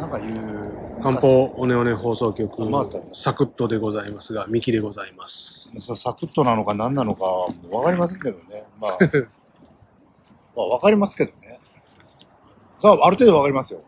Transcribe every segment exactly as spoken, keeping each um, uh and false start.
なんか言う。 漢方オネオネ放送局、 まあ、 サクッとでございますが、ミキでございます。 サクッとなのか何なのかわかりませんけどね。まあ、まあわかりますけどね。さあ、ある程度わかりますよ。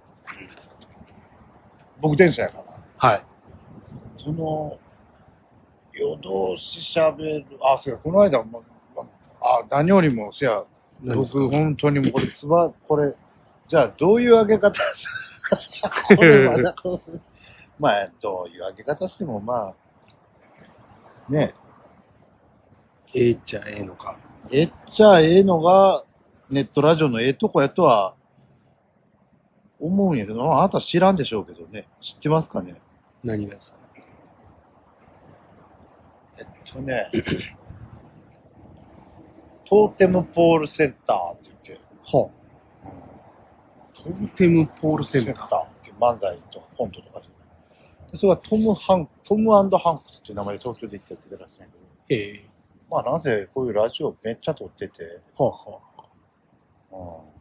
僕電車やから。 はい。 その、夜通し喋る、あ、そうや、この間も、あ、何よりも、せや、僕、本当にもうこれ、つば、これ、じゃあ、どういう上げ方これまだこう、まあ、どういう上げ方しても、まあ、ね。 ええっちゃええのか。 えっちゃええのが、ネットラジオのええとこやとは、思うんやけど、あなた知らんでしょうけどね。知ってますかね？ 何がさ。 えっとね、トーテムポールセンターって言って、 はあ、うん、トーテムポールセンターっていう漫才とかコントとかで、それはトム・ハン、トム&ハンクスっていう名前で東京で行ってやってたらしいんやけど、 ええまあなぜこういうラジオめっちゃ撮ってて、 はあはあ、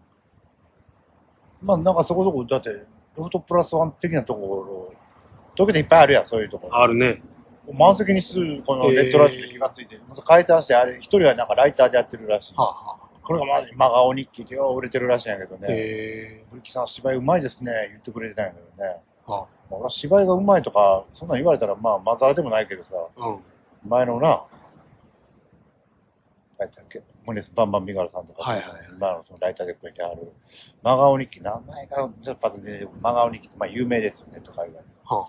うん、まあなんかそこそこ、だって、ロフトプラスワン的なところ、東京でいっぱいあるやん、そういうところ。 あるね。 満席にする、このネットラジオで気がついて、えー、解散して、あれ、一人はなんかライターでやってるらしい。はあはあ、これがまじ、真顔日記って売れてるらしいんやけどね。へぇー。古木さん芝居うまいですね、言ってくれてたんやけどね。はあ、俺は芝居がうまいとか、そんなん言われたら、まあ、まざらでもないけどさ、うん、前のな、書いてあるっけ、モネスバンバンビガルさんとか、はいはいはい、今のそのライターでくれてある、真顔日記、名前がちょっとパッと出てくる、真顔日記って、まあ有名ですよね、とか言われて。はあ、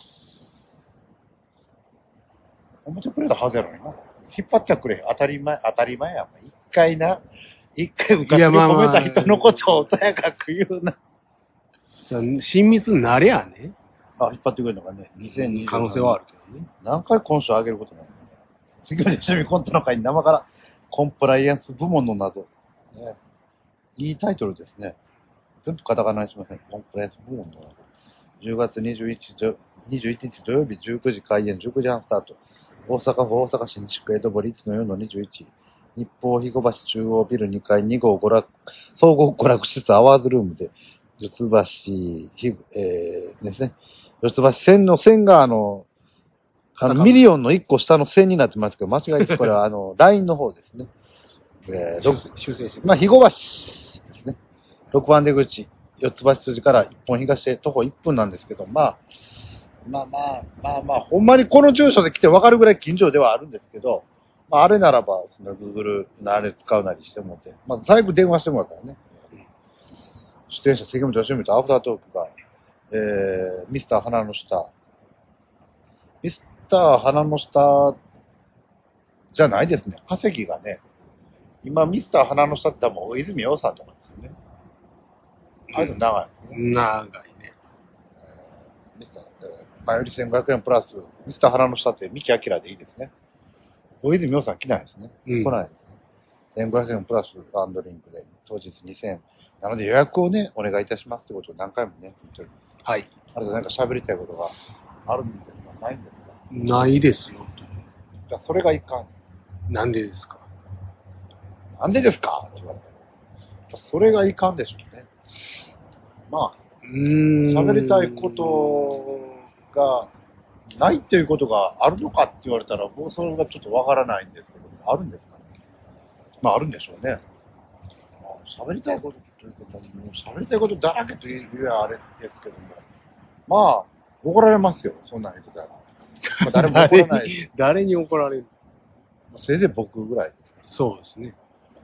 褒めてくれたはずやのにな。引っ張ってくれ。当たり前、当たり前や。一回な、一回受かって褒めた人のことをさやかく言うな。 親密になれやね。 あ、引っ張ってくれるのがね、にせんにじゅう可能性はあるけどね。 何回今週上げることになるんだ。次の趣味コントの会に生からコンプライアンス部門の謎。ね、いいタイトルですね。全部カタカナにしません。コンプライアンス部門の謎。じゅうがつにじゅういちにち土曜日じゅうくじ開演、じゅうくじはんスタート。大阪府大阪市西区江戸堀いちのよんのにじゅういち。日報肥後橋中央ビルにかいに号娯楽、総合娯楽施設アワーズルームで、四つ橋、えー、ですね。四つ橋線の線があの、あの、ミリオンのいっこ下の線になってますけど、間違いです。これはあの、ラインの方ですね。えー、修正して。まあ、肥後橋ですね。ろくばん出口、四つ橋筋から一本東へ徒歩いっぷんなんですけど、まあ、まあまあ、まあまあ、ほんまにこの住所で来て分かるぐらい近所ではあるんですけど、まああれならば、その Google のあれ使うなりしてもらって、まあ最後電話してもらったらね、出演者関本義文とアフタートークが、えー、ミスター花の下、ミスター花の下じゃないですね、化石がね、今ミスター花の下って多分大泉洋さんとかですよね。ああいうの長い、 ね。長いね。 えー、ミスター、えー前よりせんごひゃくえんプラス、ミスター花の下って三木明でいいですね。大泉洋さん来ないですね。うん、来ないですね。せんごひゃくえんプラスワンドリンクで、当日にせんえん。なので予約をね、お願いいたしますってことを何回もね、言っております。はい。あれでなんか喋りたいことがあるんですか？ないんですか？ないですよ。 じゃあそれがいかん。 なんでですか？ なんでですかって言われたら。それがいかんでしょうね。まあ、うーん、喋りたいことがないっていうことがあるのかって言われたら、もうそれがちょっとわからないんですけど、あるんですかね。まああるんでしょうね。喋りたいことというか、もう喋りたいことだらけというよりはあれですけども、まあ、怒られますよ、そんなん言ってたら。まあ、誰も怒らない。 誰に怒られる？ せいぜい僕ぐらいです。 そうですね。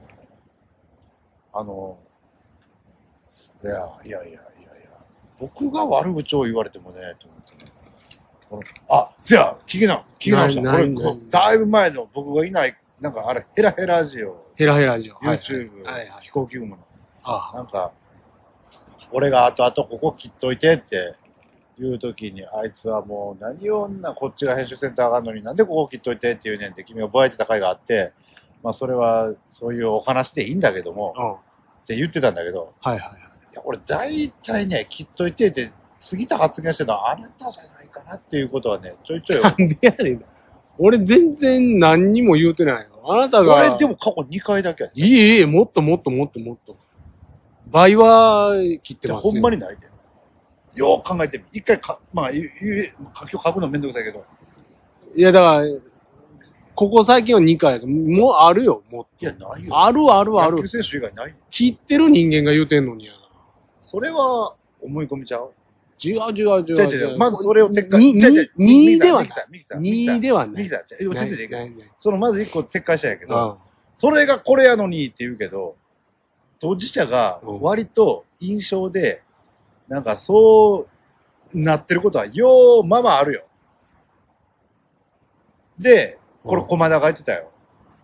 あの、いや、いやいやいやいや、僕が悪口を言われてもね、と思ってね。このあ、せや、聞きな、聞き直した。これ、だいぶ前の僕がいない、なんかあれ、ヘラヘラジオ。 ヘラヘラジオ。 YouTube、はいはい、飛行機雲の。ああなんか、俺が後々ここ切っといてって言うときに、あいつはもう何をな、こっちが編集センター上がるのになんでここ切っといてって言うねんって君がぼやいてた回があって、まあそれはそういうお話でいいんだけども、うん、って言ってたんだけど、はいはいはい。いや、俺大体ね、切っといてって過ぎた発言してるのはあなたじゃないかなっていうことはね、ちょいちょい。なんでやねん。 俺全然何にも言うてないよ。あなたが。 俺でも過去にかいだけや。 いいいい、もっともっともっともっと。倍は切ってますよ。 ほんまにないで。 よう考えてみ。一回か、まあ、言う、書き書くのめんどくさいけど。 いや、だから、ここ最近はにかい、もうあるよ、もいや、ないよ。 あるあるある。 野球選手以外ない。 切ってる人間が言うてんのにやな。 それは、思い込みちゃう違う違う違う違う。 まずそれを撤回。 に、にではない。 にではない。 ミキさん、落ち着いていいけど。そのまず一個撤回したんやけど、それがこれやのにって言うけど、当事者が割と印象で、なんかそうなってることはようまあまああるよ。で、これ駒田が言ってたよ。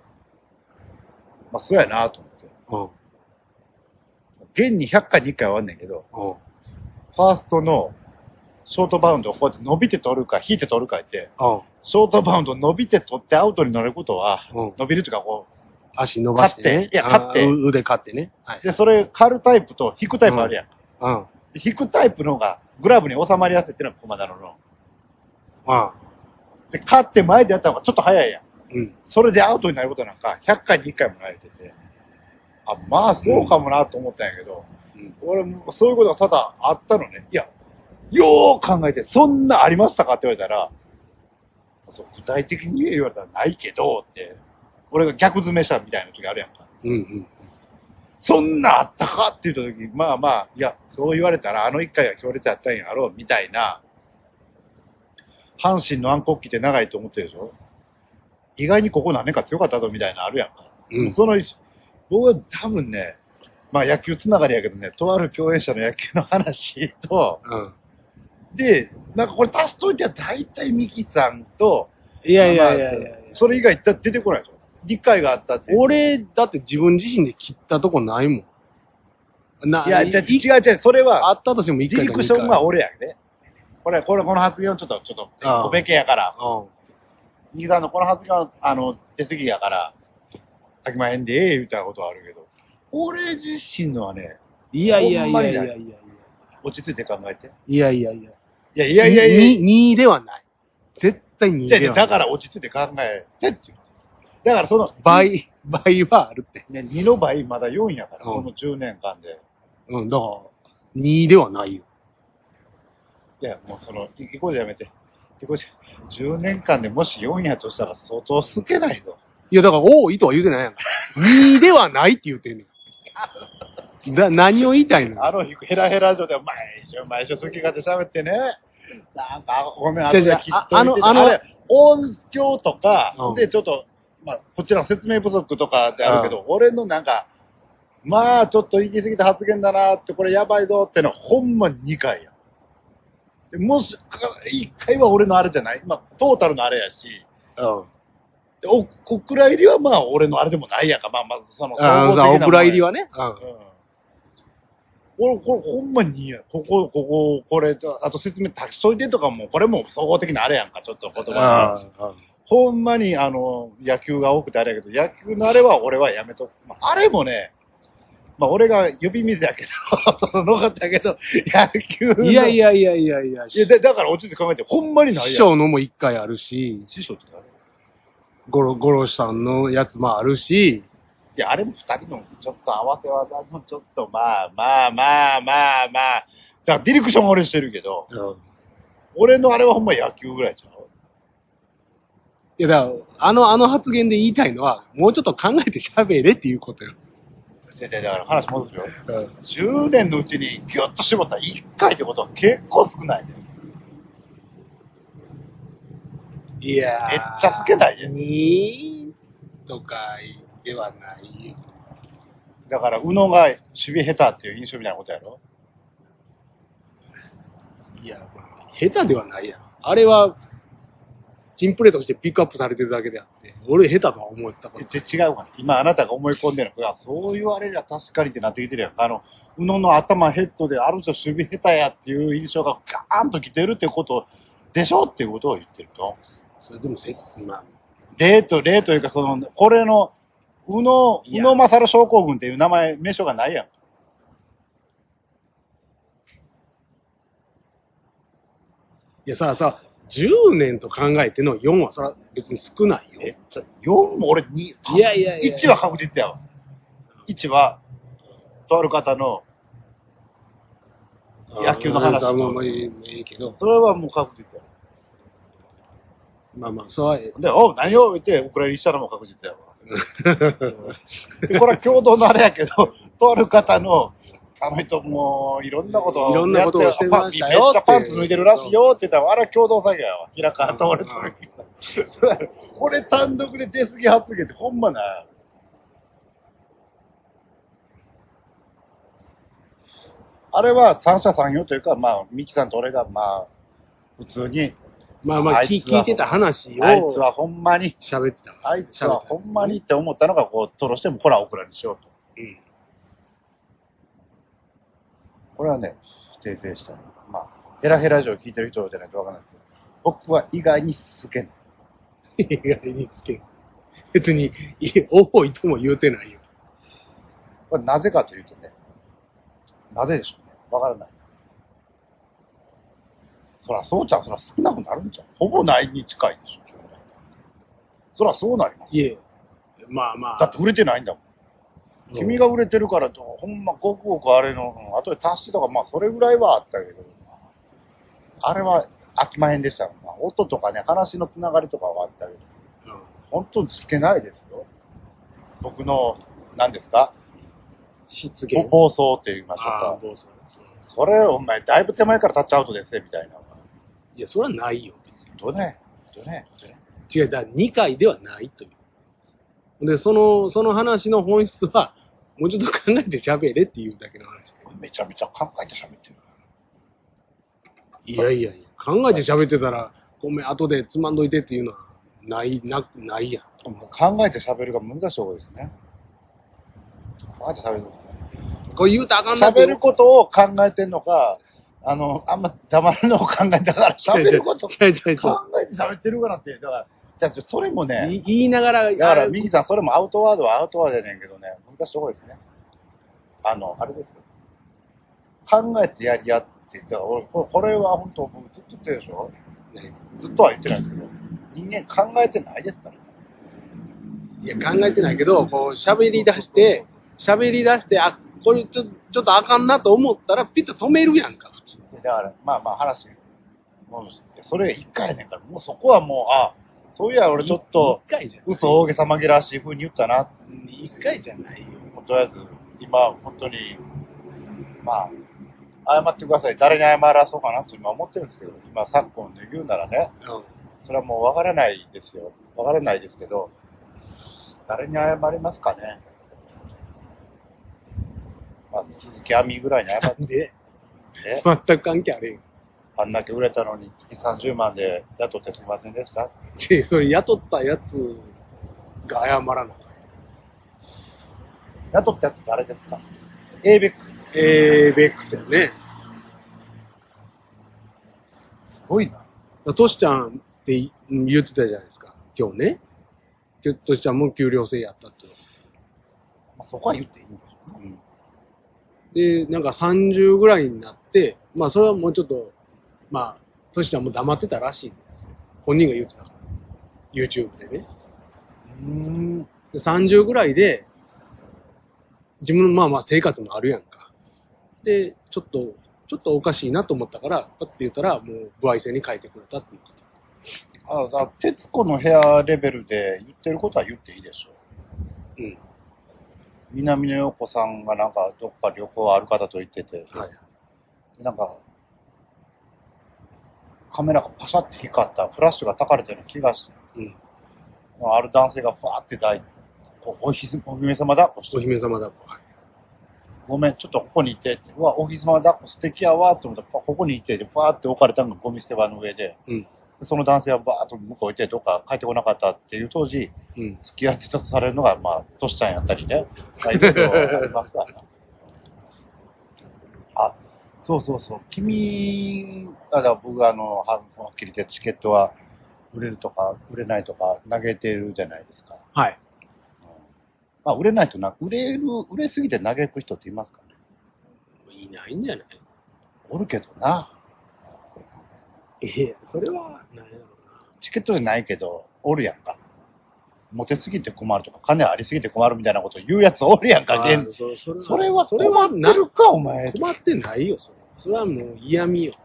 まあそうやなと思って。現にひゃっかいにいっかいはあんねんけど、ファーストのショートバウンドをこうやって伸びて取るか引いて取るかって、ショートバウンド伸びて取ってアウトになることは、伸びるというかこう、 足伸ばしてね。 いや、勝って。 腕勝ってね。 はい、で、それ、刈るタイプと引くタイプあるやん。うん。引くタイプの方が、グラブに収まりやすいっていうのが駒田のの。うん。で、勝って前でやった方がちょっと早いやん。うん。それでアウトになることなんか、ひゃっかいにいっかいも慣れてて。あ、まあ、そうかもなと思ったんやけど、うん、俺もそういうことがただあったのね。いや、よー考えて、そんなありましたかって言われたら、そう具体的に言われたらないけど、って。俺が逆詰めしたみたいな時あるやんか。うんうん。そんなあったかって言った時、まあまあ、いや、そう言われたらあの一回が強烈やったんやろう、みたいな。阪神の暗黒期って長いと思ってるでしょ？意外にここ何年か強かったぞ、みたいなあるやんか。うん。その、僕は多分ね、まあ野球つながりやけどね、とある共演者の野球の話と、うん。で、なんかこれ足しといては大体ミキさんと、 いやいやいやいや、 それ以外出てこないでしょ？理解があったっていう。 俺、だって自分自身で切ったとこないもん。 な、いや、違う違う違う、それは、 あったとしても一回ディレクションは俺やね。これ、これ、この発言はちょっと、ちょっと、おべけやから。うん。右さんのこの発言は、あの、出過ぎやから、あきまへんでええ、みたいなことはあるけど、俺自身のはね、 いやいやいやいやいやいや。 落ち着いて考えて。 いやいやいや。 いやいやいやいや。 に、にではない。絶対にではない。 だから落ち着いて考えてっていう。だからその倍、倍はあるって。 ね、にの倍まだよんやから、うん、このじゅうねんかんで。 うん、だから、にではないよ。 いや、もうその、いこうじゃやめて。いこうじゃ、じゅうねんかんでもしよんやとしたら相当少ないぞ。 いや、だから多いとは言うてないやんか。にではないって言うてんねん。だ、何を言いたいの？ あの日、ヘラヘラ上で毎週毎週好き勝手喋ってね。なんか、ごめん、あとで切っといて。あの、あの、音響とか、うん、で、ちょっと、まあ、こちらの説明不足とかってあるけど、うん、俺のなんか、まあ、ちょっと行き過ぎた発言だなって、これやばいぞってのは、ほんまにかいや。でもし、いっかいは俺のあれじゃない。まあ、トータルのあれやし。うん。でお、小倉入りはまあ、俺のあれでもないやんか。まあ、まずその、総合的な。 小倉入りはね。うん。うん、 俺、これほんまにいいや。ここ、ここ、これ、あと説明足しといてとかも、これも総合的なあれやんか。ちょっと言葉が。ほんまに、あの、野球が多くてあれやけど、野球のあれは俺はやめとく。まあ、あれもね、まあ、俺が呼び水やけど、その、のかったやけど、野球の。 いやいやいやいやいや。 いや、だから落ち着いて考えて、ほんまにないやん。 師匠のも一回あるし。 師匠って誰？ ゴロ、ゴロさんのやつもあるし。 いや、あれも二人の、ちょっと合わせ技の、ちょっと、まあまあまあまあまあ。だからディレクションは俺してるけど、うん、俺のあれはほんま野球ぐらいちゃう。 いや、だから、あの、あの発言で言いたいのは、もうちょっと考えて喋れっていうことよ。 だから話戻すよ。うん、じゅうねんのうちにギュッと絞ったらいっかいってことは結構少ないね。 いやー。 めっちゃ少ないね。 にとかではないよ。 だから、宇野が守備下手っていう印象みたいなことやろ？ いや、まあ、下手ではないやん。あれは、チンプレーとしてピックアップされてるだけであって、俺下手とは思ったから。 違うかな。今あなたが思い込んでるのが、そう言われりゃ確かにってなってきてるやんか。あの、宇野の頭ヘッドである種守備下手やっていう印象がガーンと来てるってことでしょっていうことを言ってると。 それでもせ、まあ。 例と、例というか、その、これの、宇野、宇野勝症候群っていう名前、名称がないやんか。 いやさ、さ、じゅうねんと考えてのよんはそれは別に少ないよ。 え、よんも俺に、 いやいやいや。 いちは確実やわ。いちは、とある方の、 野球の話はまあまあいいいいけど。 それはもう確実や。 まあまあ、それはええ。 で、おう、何を言って、お蔵入りしたのも確実やわ。で、これは共同のあれやけど、とある方の、あの人もう、いろんなことをいろんなことをしてましたよめっちゃパンツ脱いでるらしいよって言ったら、あれは共同作業やわ。平川と俺と。これ単独で出過ぎ発言ってほんまな。あれは三者三様というか、まあ、ミキさんと俺が、まあ、普通に、 まあまあ、聞聞いてた話を。 あいつはほんまに、 喋ってた。 あいつはほんまにって思ったのが、こう、トロしても、こらオクラにしようと。 うん。 これはね、訂正した。まあ、ヘラヘラ上聞いてる人じゃないとわかんないですけど、僕は意外に好けない。 意外に好け。別に、い多いとも言うてないよ。 これなぜかというとね、なぜでしょうね。わからない。そらそうちゃん、そら少なくなるんじゃん。ほぼないに近いでしょ。そらそうなります。 いえ、まあまあ。 だって売れてないんだもん。君が売れてるからと、ほんまごくごくあれの、うん、あとで足してとか、まあそれぐらいはあったけど、あれは飽きまへんでした。まあ、音とかね、話のつながりとかはあったけど、うん、本当につけないですよ。僕の、何ですか失言。 暴走って言いましょうか。暴走。それ、お前、だいぶ手前からタッチアウトですね、みたいな。 いや、それはないよ、別に。 どね、どね、どね。 違う、だからにかいではないという。で、その、その話の本質は、もうちょっと考えて喋れっていうだけの話。 めちゃめちゃ考えて喋ってる。 いやいやいや、考えて喋ってたら、ごめん、後でつまんどいてっていうのは、ない、な、ないやん。 考えて喋るが難しい方ですね。考えて喋る。 これ言うたらあかんな。 喋ることを考えてんのか、あの、あんま黙るのを考えたから、喋ることを考えて喋ってるかなって、だから、じゃあ、それもね、 言いながら、 だから、ミキさん、それもアウトワードはアウトワードやねんけどね、難しいところですね。あの、あれですよ。考えてやりやって言ったら、俺、これは本当、僕ずっと言ってるでしょ、ね、ずっとは言ってないですけど、人間考えてないですから。 いや、考えてないけど、こう、喋り出して、喋り出して、あ、これちょ、ちょっとあかんなと思ったら、ピッと止めるやんか、普通。 だから、まあまあ話、もう、それ一回やねんから、もうそこはもう、あ、そういや、俺ちょっと、嘘大げさ紛らわしい風に言ったな。 一回じゃないよ。 とりあえず、今、本当に、まあ、謝ってください。誰に謝らそうかなと今思ってるんですけど、今、昨今で言うならね、うん、それはもうわからないですよ。わからないですけど、誰に謝りますかね。まあ、鈴木亜美ぐらいに謝って。 え全く関係あれん。 あんだけ売れたのに月さんじゅうまんで雇ってすいませんでした。 え、それ雇ったやつが謝らない。 雇ったやつ誰ですか？ エーベックス。 エーベックスやね。 すごいな。 トシちゃんって言ってたじゃないですか。今日ね。トシちゃんも給料制やったって。 まあ、そこは言っていいんでしょうね。 うん、で、なんかさんじゅうぐらいになって、まあそれはもうちょっと、まあ、トシちゃんも黙ってたらしいんですよ。本人が言ってたから。YouTube でね。うーん。でさんじゅうぐらいで、自分のまあまあ生活もあるやんか。で、ちょっと、ちょっとおかしいなと思ったから、パッて言ったら、もう、歩合制に変えてくれたって言ってた。ああ、だから、徹子の部屋レベルで言ってることは言っていいでしょう。うん。南野陽子さんがなんか、どっか旅行ある方と言ってて、はい。なんか、カメラがパシャって光った、フラッシュが焚かれたような気がして、うん。ある男性がファーって抱いて、おひお姫様抱っこして。 お姫様抱っこ。はい。 ごめん、ちょっとここにいてって。うわ、お姫様抱っこ素敵やわって思ったら、ここにいて、で、バーって置かれたのがゴミ捨て場の上で、うん、その男性はバーっと向こう行って、どっか帰ってこなかったっていう当時、うん、付き合ってたとされるのが、まあ、トシちゃんやったりね。まあ、いろいろありますからな。あ、そうそうそう。君、あだ僕あの、はっきり言ってチケットは売れるとか、売れないとか投げてるじゃないですか。はい。まあ、売れないとな、売れる、売れすぎて嘆く人っていますかね？ いないんじゃない？ おるけどな。 ええ、それは、なんやろうな。 チケットじゃないけど、おるやんか。モテすぎて困るとか、金ありすぎて困るみたいなこと言うやつおるやんか、現そ, そ, れそれは困ってるか、お前。 困ってないよ、それ。 それはもう嫌味よ。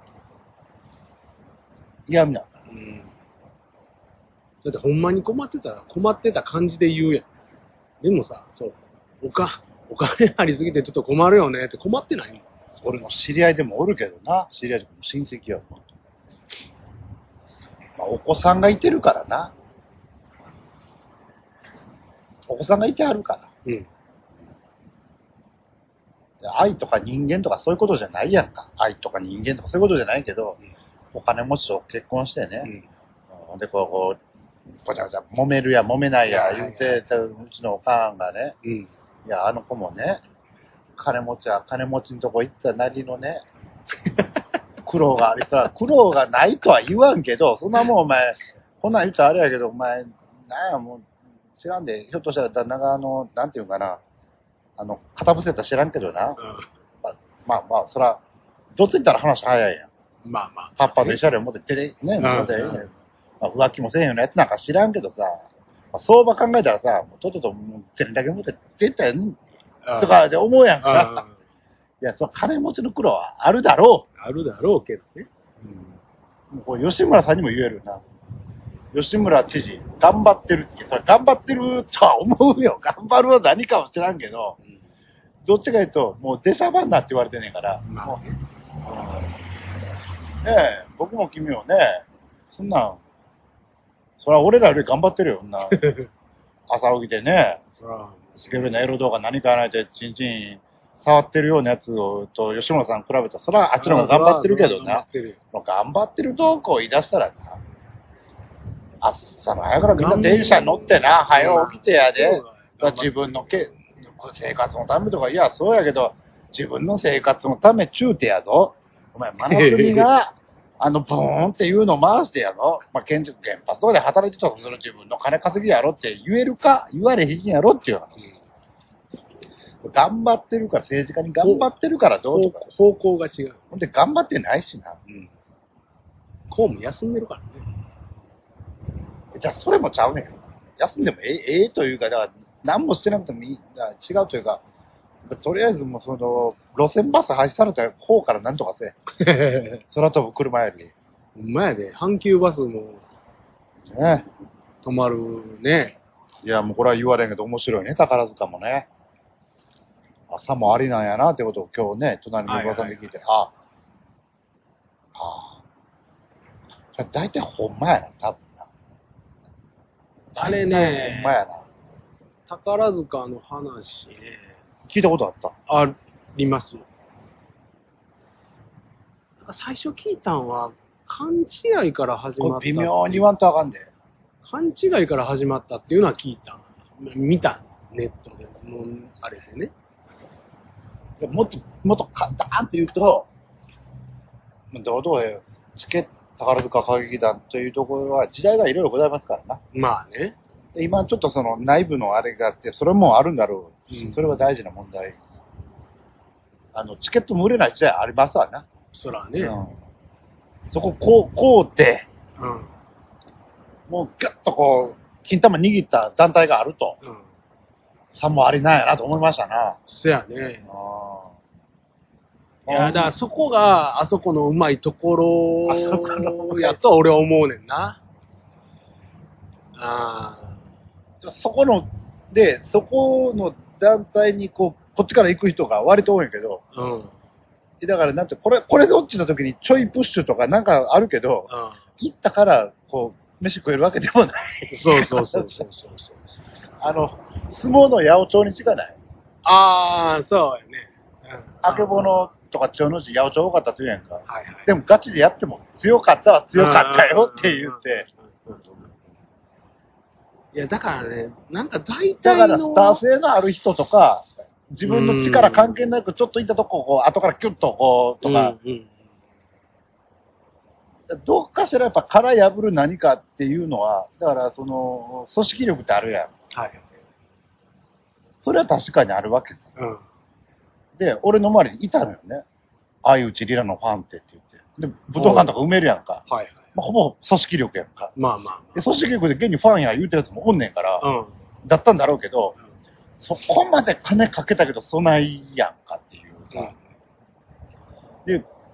嫌味なんだ。 うん。だってほんまに困ってたら困ってた感じで言うやん。でもさ、そう、おか、お金ありすぎてちょっと困るよねって困ってないもん。 俺の知り合いでもおるけどな。知り合いでも親戚やもん。まあ、お子さんがいてるからな。お子さんがいてあるから。 うん。 愛とか人間とかそういうことじゃないやんか。愛とか人間とかそういうことじゃないけど、うん、お金持ちと結婚してね。うん、で、こう、こう、ごちゃごちゃ揉めるや揉めないや言うて、うちのおかんがね、うん、いや、あの子もね、金持ちは金持ちのとこ行ったなりのね、苦労がありそう。苦労がないとは言わんけど、そんなもんお前、こんなん言ったらあれやけど、お前、なんやもう、知らんで、ひょっとしたら旦那があの、なんていうかな、あの、片伏せたら知らんけどな。うん、まあまあ、まあ、そら、どっち行ったら話早いやん。 まあまあ。 パッパと慰謝料持って手で、ね、持って、ね、まあ、浮気もせえへんようなやつなんか知らんけどさ、まあ、相場考えたらさ、とっとと手だけ持って出たやん、とかで思うやんか。いや、その金持ちの苦労はあるだろう。 あるだろうけどね。 うん。もうこれ吉村さんにも言えるな。吉村知事、頑張ってるって、それ頑張ってるとは思うよ。頑張るは何かは知らんけど、うん、どっちか言うと、もう出しゃばんなって言われてんねんから。まあ、もう、うん、ねえ、僕も君もね、そんなん、それは俺らより頑張ってるよ、そんな。朝起きてね、スケベなエロ動画何かやらないで、チンチン触ってるようなやつをと吉村さん比べたら、それはあっちの方が頑張ってるけどな。頑張ってる。頑張ってる動向を言い出したらな。朝の早からみんな電車に乗ってな、早起きてやで、自分のけ生活のためとか、いや、そうやけど、自分の生活のため中手やぞ。お前、真夏にが、あの、ブーンっていうの回してやぞ。まあ、建築原発とかで働いてたら、その自分の金稼ぎやろって言えるか、言われへんやろっていう話。うん、頑張ってるから、政治家に頑張ってるからどうとか。 方向が違う。 ほんで、頑張ってないしな。うん。 公務休んでるからね。 じゃあ、それもちゃうねんけど。休んでもええ、ええというか、だから、何もしてなくてもいい、違うというか、とりあえずもうその、路線バス廃止された方からなんとかせ。空飛ぶ車より。 ほんまやで、阪急バスも、ね。止まるね。 いや、もうこれは言われんけど面白いね、宝塚もね。朝もありなんやなってことを今日ね、隣のおばさんで聞いて、はいはいはい、あ、ああ。大体ほんまやな、多分な。 あれね、 ほんまやな。 宝塚の話ね。 聞いたことあった？ あります。最初聞いたんは、勘違いから始まった。 微妙に言わんとあかんで。 勘違いから始まったっていうのは聞いた。見た。ネットで。もう、あれでね。 もっと、もっと簡単って言うと、どうどうチケット宝塚歌劇団というところは時代がいろいろございますからな。 まあね。 で今ちょっとその内部のあれがあって、それもあるんだろうし、うん、それは大事な問題。あの、チケットも売れない時代ありますわな。 そらね。うん、 そこ、こう、こうって、うん、もうギュッとこう、金玉握った団体があると、うん、さもありなんやなと思いましたな。 そやね。あいや、だからそこが、あそこのうまいところやと俺は思うねんな。あそこの、で、そこの団体にこう、こっちから行く人が割と多いんやけど、うん、だからなんて、これ、これで落ちた時にちょいプッシュとかなんかあるけど、うん、行ったから、こう、飯食えるわけでもない。 そうそうそうそうそうそう。 あの、相撲の八百長に違いない。 ああ、そうやね。 あけぼのとか千代の字、八百長多かったって言うやんか。はいはい、でもガチでやっても強かったは強かったよって言って。 いや、だからね、なんか大体の。 だからスター性のある人とか、自分の力関係なくちょっといったとこをこう、後からキュッとこう、とか、うんうん、どっかしらやっぱ殻破る何かっていうのは、だからその、組織力ってあるやん。はい。それは確かにあるわけです。うん。で、俺の周りにいたのよね。相内リラのファンってって言って。で、武道館とか埋めるやんか。はいはい。まあ、ほぼ組織力やんか。まあまあ、まあ。で、組織力で現にファンや言うてるやつもおんねんから、うん。だったんだろうけど、うん、そこまで金かけたけど、そないやんかっていうさ。うん、で、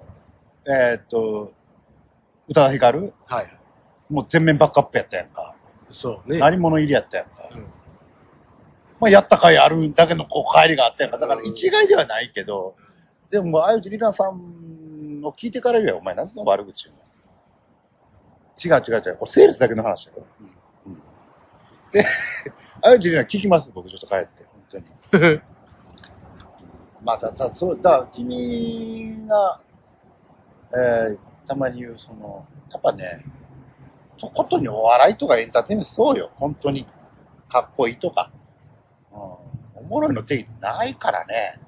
えーっと、宇多田ヒカルはい。 もう全面バックアップやったやんか。 そうね。 何者入りやったやんか。 うんまあ、やった甲斐あるだけのこう帰りがあったやんか。だから一概ではないけど、でも、あゆちりなさんの聞いてから言えば、お前何の悪口言うの？違う違う違う。これセールスだけの話だよ。うん。で、あゆちりな聞きます、僕ちょっと帰って。本当に。まあ、だ、だ、そう、だから君が、えー、たまに言う、その、やっぱね、とことにお笑いとかエンターテインメントそうよ。本当に。かっこいいとか。うん。おもろいの定義ないからね。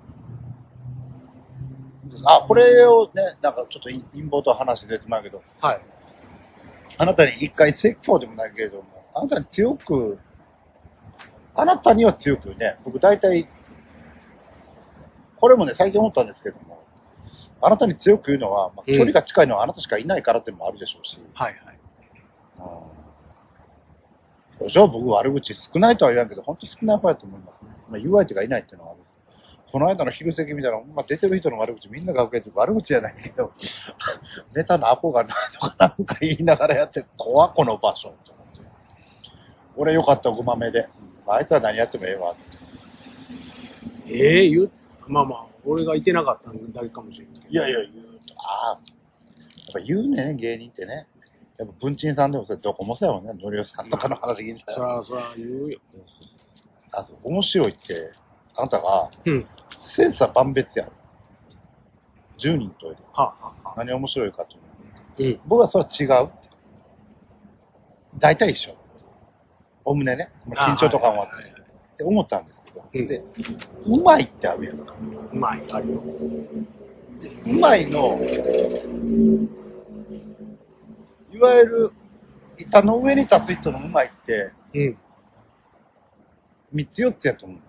あ、これをね、なんかちょっと陰謀と話出てまうけど、 はい。 あなたに一回説教でもないけれども、あなたに強く、あなたには強くね、僕大体、これもね、最近思ったんですけども、あなたに強く言うのは、まあ、距離が近いのはあなたしかいないからっていうのもあるでしょうし、 はいはい。 うん、じゃあ僕悪口少ないとは言わんけど、本当少ない方やと思いますね。まあ、言う相手がいないっていうのはある。この間の昼席見たら、まあ、出てる人の悪口みんなが受けて悪口じゃないけど、ネタのアポがないとかなんか言いながらやって、怖この場所と思って。俺よかったごまめで。あいつは何やってもええわって。 ええー、言う、まあまあ、俺がいてなかっただけかもしれないけど。 いやいや、言うと、ああ、やっぱ言うね、芸人ってね。やっぱ文鎮さんでもさ、どこもそうやもんね。のりおさんとかの話聞いてたら。 そら、そら言うよ。 あと、面白いって、あなたが、 うん。 千差万別やる。じゅうにんといる。 はあ、はあ、はあ。 何面白いかという。 うん。 僕はそれは違う。大体一緒。おおむねね。緊張とかもあって、 はいはいはい、 って思ったんですけど。 うん、 で、うまいってあるやんか。 うまい、あるよ。 うまいの、いわゆる、板の上に立つ人のうまいって、 うん。 三つ四つやと思う。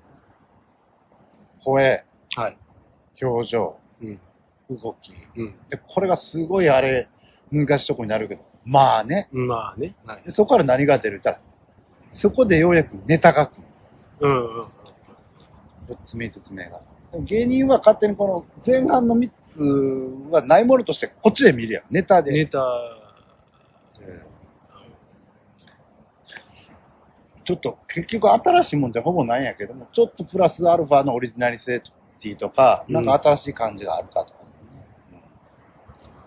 声、 はい。 表情、 うん。 動き。 うん。 で、これがすごいあれ、難しいとこになるけど。まあね。 まあね。はい。 でそこから何が出るたら、そこでようやくネタが来る。 うんうん。 つみつつめが。でも芸人は勝手にこの前半のみっつはないものとしてこっちで見るやん。ネタで。 ネタ、 ちょっと結局新しいもんってほぼないんやけども、ちょっとプラスアルファのオリジナリティとか、なんか新しい感じがあるかとか、うん。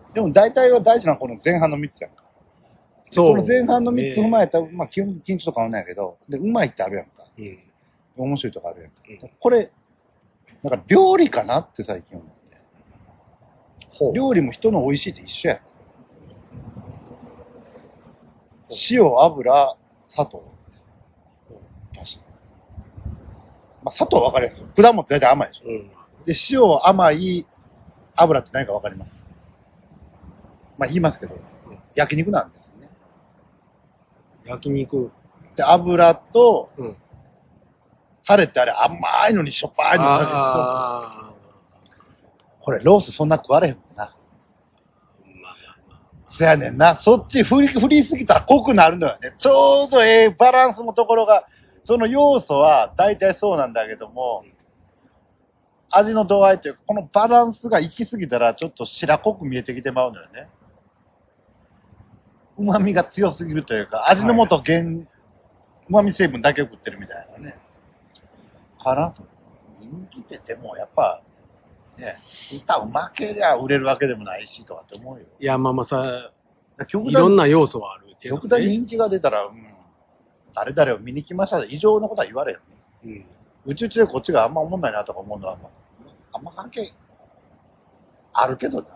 でも大体は大事なのはこの前半のみっつやんか。そう、この前半のみっつ踏まえたら、まあ基本緊張とかはないやけど、で、うまいってあるやんか。うん、面白いとかあるやんか。うん、これ、なんか料理かなって最近思って。料理も人の美味しいって一緒やん。塩、油、砂糖。らしい。まあ、砂糖は分かりやすい。果物って大体甘いでしょ。うん、で、塩、甘い、油って何か分かります。まあ言いますけど、うん、焼肉なんですよね。 焼肉。 で、油と、 うん、 タレってあれ甘いのにしょっぱいのにかけて、あこれロースそんな食われへんもんな。まあまあまあ。そやねんな。そっち振り、振りすぎたら濃くなるのよね。ちょうどええバランスのところが、その要素は大体そうなんだけども、味の度合いというか、このバランスが行き過ぎたらちょっと白濃く見えてきてまうのよね。旨味が強すぎるというか、味の素原、旨味成分だけを食ってるみたいなね。かなと。人気ってでもやっぱ、ね、歌うまけりゃ売れるわけでもないしとかって思うよ。 いや、まあまあさ、いろんな要素はあるけど、ね。 極端に人気が出たら、うん、誰々を見に来ましたで異常なことは言われる。うん。うちうちでこっちがあんま思んないなとか思うのは、あんま関係あるけどな。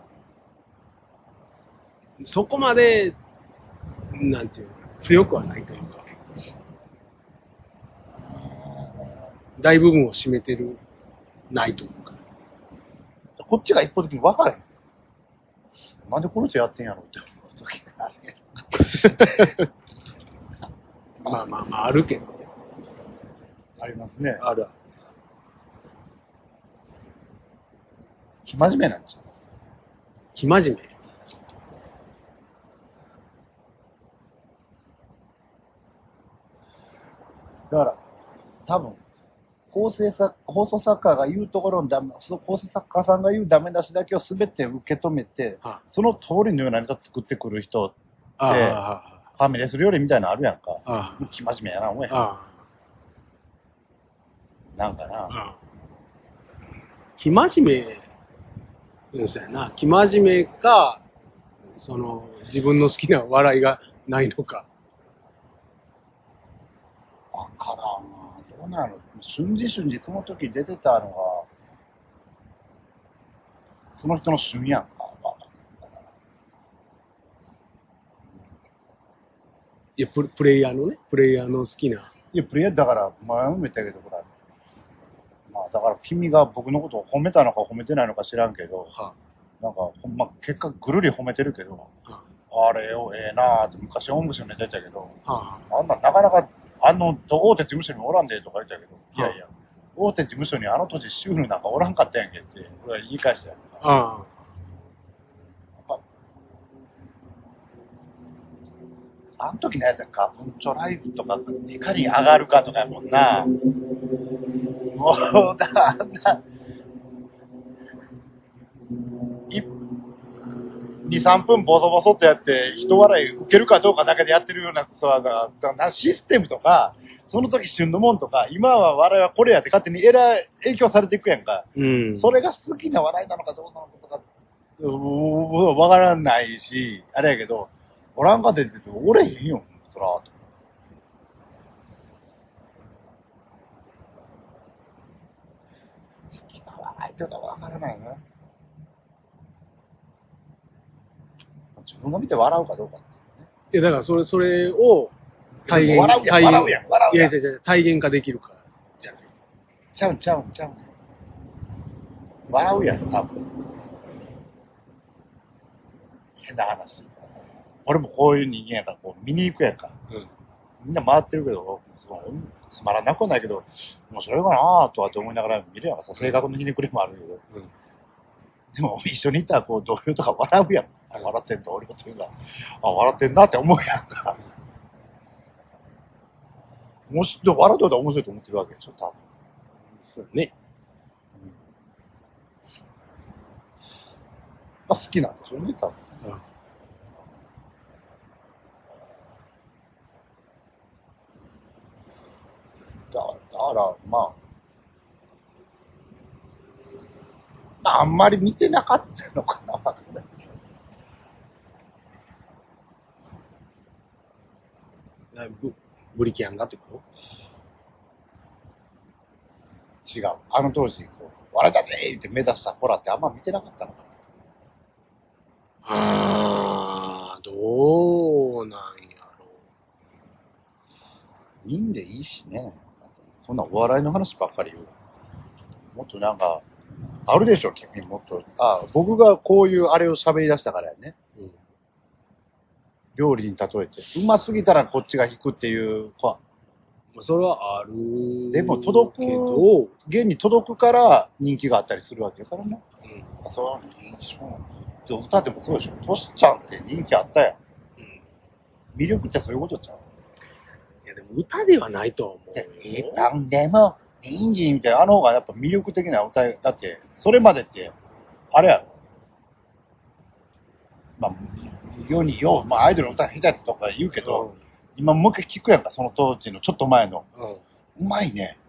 そこまで、なんていうの、強くはないというか。大部分を占めてる、ないというか。 こっちが一方的に分からへん。なんでこの人やってんやろって思う時がある。 まあまあまあ、あるけどね。 ありますね。 あるある。 生真面目なんちゃう。 生真面目。 だから、多分、 構成作、放送作家が言うところのダメ、その構成作家さんが言うダメ出しだけを全て受け止めて、 あその通りのようなネタ作ってくる人って、 あファミレス料理みたいなのあるやんか。 ああ生真面目やな、思えへん。 あなんかな。 ああ生真面目、そうやな。生真面目か、その、自分の好きな笑いがないのか。 わからんな。どうなの瞬時瞬時その時出てたのが、その人の旬やんか。わかんないいやプ、プレイヤーのね、プレイヤーの好きな。 いや、プレイヤーだから、前も言ったけど、ほら、まあ、だから君が僕のことを褒めたのか褒めてないのか知らんけど、 はなんか、ほんま、結果ぐるり褒めてるけど、 あ、 あれよ、ええなーって昔音楽のネタ言ったけど、 はあんななかなか、あの、大手事務所におらんでとか言ったけど、いやいや、大手事務所にあの当時シュールなんかおらんかったやんけって、俺は言い返したやんか。 あ、ああ。 あの時のやつやんか、文鳥ライブとかいかに上がるかとかやもんな。もう、だ、あんな、に、さんぷんボソボソってやって、人笑い受けるかどうかだけでやってるような、そらだ、だシステムとか、その時旬のもんとか、今は笑いはこれやって勝手にエラー影響されていくやんか。 うん。 それが好きな笑いなのかどうなのかとか、うーわからないし、あれやけど、おらんかって言ってて、おれへんよ、そら。好きな笑いとかわからないな。自分が見て笑うかどうかっていうね。 いや、だからそれ、それを体現、 笑うやん、 体現笑うやん、笑うやん。 いやいやいや、体現化できるか、じゃない。 ちゃうんちゃうんちゃうん。笑うやん、多分。変な話。俺もこういう人間やから、こう見に行くやんか。 うん。 みんな回ってるけど、つまらなくはないけど、面白いかなぁとはって思いながら見るやんかさ、性格のひねくれもあるけど。 うん。 でも一緒にいたらこう同僚とか笑うやん。あ笑ってん同僚というか、あ、笑ってんなって思うやんか。もし、でも笑うとったら面白いと思ってるわけでしょ、多分。 そうね。 まあ好きなんでしょうね、多分。 うん。 だだから、まあ、まあ、あんまり見てなかったのかな、わかんないけど。 ブブリキャンがってこと違う。あの当時、こう、笑ったねーって目指したホラーってあんま見てなかったのかな。 ああ、どうなんやろいいんでいいしね。そんなお笑いの話ばっかり言う。もっとなんか、あるでしょ、君もっと。あ、僕がこういうあれを喋り出したからやね。 う。うん。 料理に例えて。うますぎたらこっちが引くっていう。 まあ、それはある。 でも届くけど、 現に届くから人気があったりするわけだからね。 うん。 そういいでしょ。で歌でもそうでしょ。トシちゃんって人気あったやん。 うん魅力ってそういうことちゃう。 いや、でも歌ではないとは思うよ。 え、なんでも、いいんじみたいな、あの方がやっぱ魅力的な歌い、だって、それまでって、あれやろ。まあ、世によう、まあアイドルの歌下手とか言うけど、今もう一回聞くやんか、その当時のちょっと前の。 うん。 うまいね。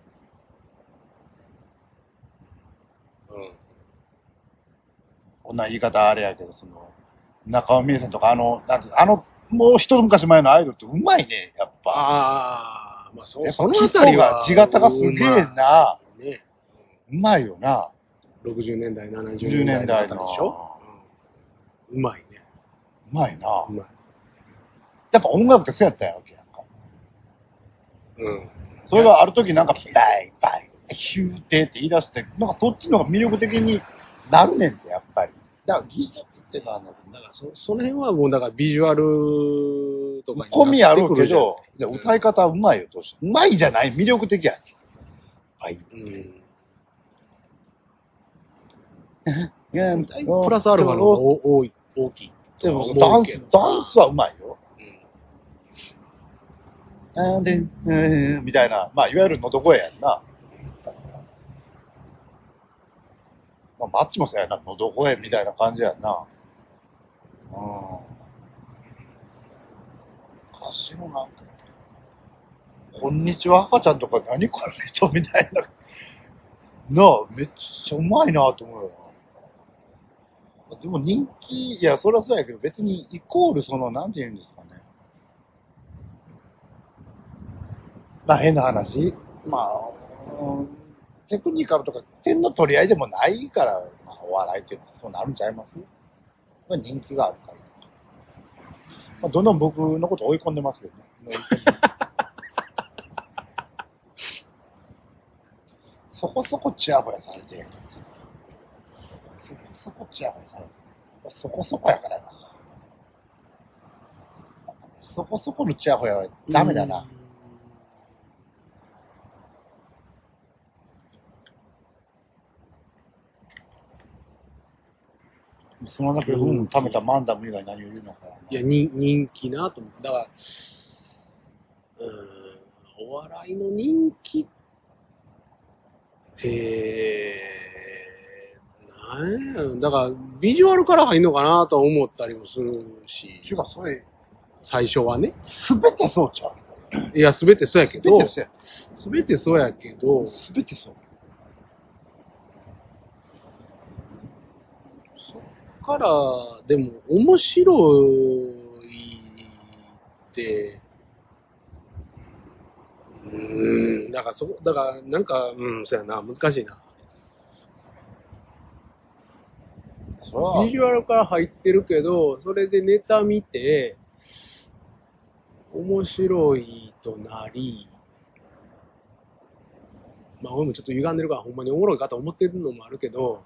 うん。うん。 こんな言い方あれやけど、その、中尾美恵さんとか、あの、なんてあの、もう一昔前のアイドルってうまいね、やっぱ。 ああ、まあそ、 やっぱそのあたりは。 地形がすげえな。 ね。 うまいよな。 ろくじゅうねんだい、ななじゅうじゅうねんだいのねんだいの方でしょ、うん、うまいね。 うまいな。 うまい。 やっぱ音楽ってそうやったんやわけやんか。 うん。 それがある時なんか、バイバイ、ヒューテって言い出して、なんかそっちの方が魅力的になるねんて、やっぱり。だから技術っていうのはなんか、 だからそ、その辺はもう、だからビジュアルとかに込みあるけなってくじゃんど、で歌い方はうまいよ、どうして。うまいじゃない魅力的やねん。はい。 うん。 いやプラスアルファの方が多い、大きい。 でもダンス、ダンスはうまいよ。 うん。 なんで、うん、みたいな、まあ、いわゆる喉声やんな。 まあ、マッチもそうやな、のど声みたいな感じやんな。うん。歌詞のなんか、こんにちは赤ちゃんとか何この人みたいな。なあ、めっちゃうまいなと思うよな。でも人気、いや、そりゃそうやけど、別にイコールその、なんて言うんですかね。まあ変な話。まあ、うん、テクニカルとか点の取り合いでもないから、まあお笑いっていうのはそうなるんちゃいます？まあ、人気があるから。まあ、どんどん僕のこと追い込んでますけどね。そこそこチヤホヤされてる。そこそこチヤホヤされてる。そこそこやからな。そこそこのチヤホヤはダメだな。そのだけ運貯めたマンダム以外何を言うのか。 いや、に人気なと思う。だから、うーん、お笑いの人気って、なんやろ、だから、ビジュアルから入んのかなと思ったりもするし。 ちゅうか、それ、 最初はね。 すべてそうちゃう。 いや、すべてそうやけど、 すべてそうや。 すべてそうやけど、 すべてそう。 そっから、でも、面白いって、うーん、だからそこ、だから、なんか、うん、そうやな、難しいな。ビジュアルから入ってるけど、それでネタ見て、面白いとなり、まあ俺もちょっと歪んでるからほんまにおもろいかと思ってるのもあるけど、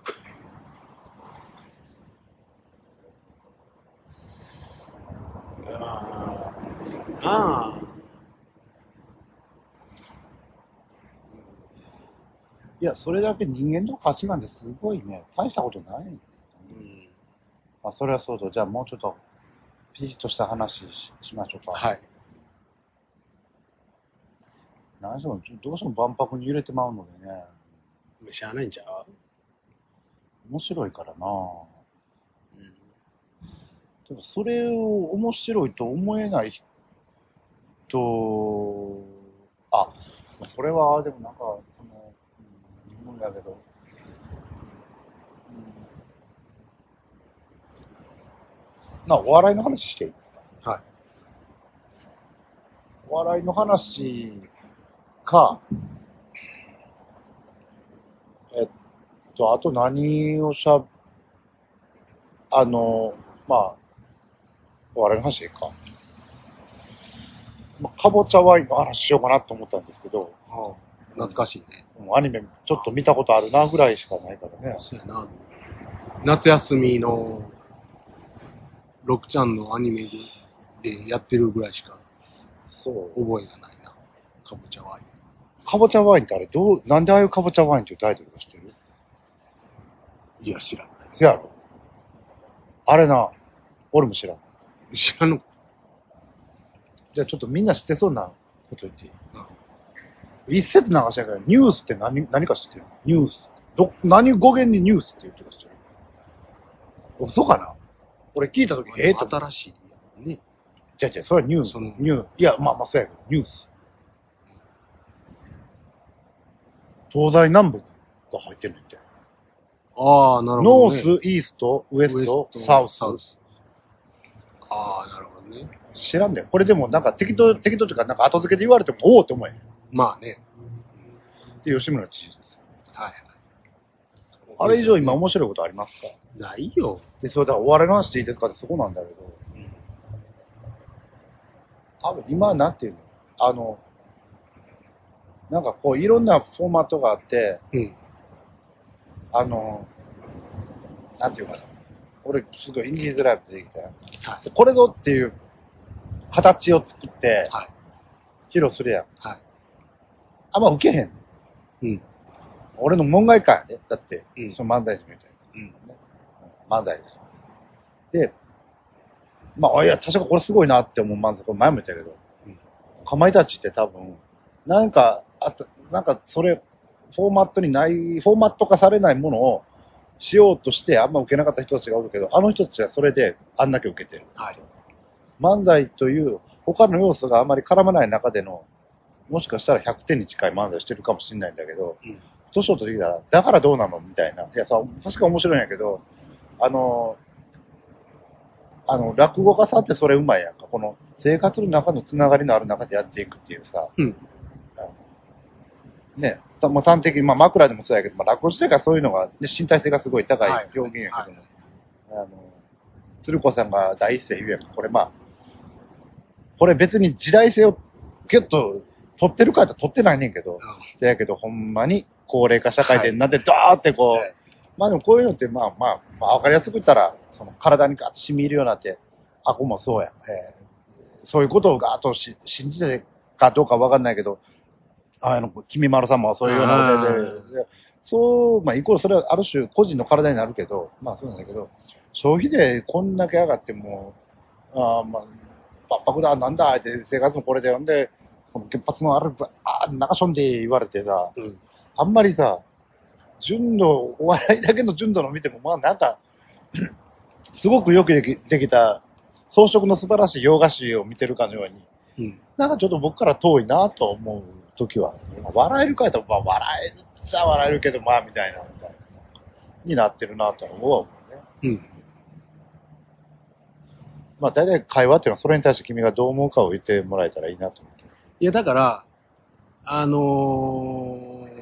ああ、そうなあ。 いや、それだけ人間の価値なんてすごいね、大したことない。うん。まあ、それはそうと、じゃあもうちょっと、ピリッとした話 し, しましょうか。 はい。 何しろ、どうしても万博に揺れてまうのでね。 しゃあないんちゃう？ 面白いからな。 うん。 でもそれを面白いと思えない人、あ、それは、でもなんか、その、うん、疑問だけど、な、お笑いの話していいですか？ はい。 お笑いの話か、えっと、あと何をしゃ、あの、まあ、お笑いの話でいいか。まあ、かぼちゃワインの話しようかなと思ったんですけど、 ああ、懐かしいね。 うん、アニメちょっと見たことあるなぐらいしかないからね。 そうやな。夏休みのろくちゃんのアニメでやってるぐらいしかそう。 覚えがないな。かぼちゃワイン。 かぼちゃワインってあれ、どう、なんでああいうかぼちゃワインっていうタイトルがしてる？ いや、知らない。 せやろ。あれな、俺も知らん。 知らんの？ じゃあちょっとみんな知ってそうなこと言っていい？うん、一説流しやから、ニュースって何、何か知ってる？ニュース。ど、何語源にニュースって言ってた人？嘘かな？俺聞いたとき、ええと。 新しい。ね。 じゃあじゃあ、それはニュース。 そのニュー、いや、まあまあそうやけど、ニュース。東西南北が入ってるって。 ああ、なるほど、ね。 ノース、イースト、ウエスト、 ウエストサウス。 サウス。ああ、なるほどね。 知らんだよ。これでもなんか適当、適当というか、なんか後付けで言われても、おおって思えへん。 まあね。 で、吉村知事です。 はい。 あれ以上今面白いことありますか？ ないよ。 で、それだからお笑いの話でいいですかってそこなんだけど、うん、多分今なんていうのあの、なんかこういろんなフォーマットがあって、 うん、 あの、なんていうかな。俺すごいインディーズライブできたよ。はい、これぞっていう形を作って、はい、披露するやん。はい、あんま受けへん。うん。俺の門外観やね。だって、うん、その漫才師みたいな。うん。漫才です。で、まあ、いや、確かこれすごいなって思う漫才、これ前も言ったけど、うん、かまいたちって多分、なんか、あと、なんかそれ、フォーマットにない、フォーマット化されないものをしようとしてあんま受けなかった人たちがおるけど、あの人たちはそれであんだけ受けてる。 はい。 漫才という他の要素があまり絡まない中での、もしかしたらひゃくてんに近い漫才してるかもしれないんだけど、うん、年を取ってきたら、だからどうなのみたいな。いやさ、確か面白いんやけど、あの、あの、落語家さんってそれうまいやんか。この生活の中のつながりのある中でやっていくっていうさ、うん、ね、まあ、端的に、まあ、枕でもそうやけど、まあ、落語自体がそういうのが、で身体性がすごい高い表現やけども、はいはいはい、あの、鶴子さんが第一声言うやんか、これまあ、これ別に時代性をギュッと取ってるかって取ってないねんけど、うん、せやけどほんまに高齢化社会でなんでドーってこう、はい、まあでもこういうのってまあまあ、まあわかりやすく言ったら、その体にガッと染み入るようになって、あ、こもそうや、えー、そういうことをガーッとし信じてかどうかわかんないけど、あの、君丸さんもそういうようなことで、そう、まあイコールそれはある種個人の体になるけど、まあそうなんだけど、消費でこんだけ上がっても、あまあ、万博だ、なんだ、って生活もこれで、んで、この原発のある、あ中しょんで言われてさ、うん、あんまりさ、純度、お笑いだけの純度の見ても、まあなんか、すごくよくできできた、装飾の素晴らしい洋菓子を見てるかのように、うん、なんかちょっと僕から遠いなと思う時は、笑えるかやったら、まあ笑えるっちゃ笑えるけど、まあみたいな、みたいな、になってるなとは思うね。うん。まあ大体会話っていうのはそれに対して君がどう思うかを言ってもらえたらいいなと思って。 いやだから、あのー、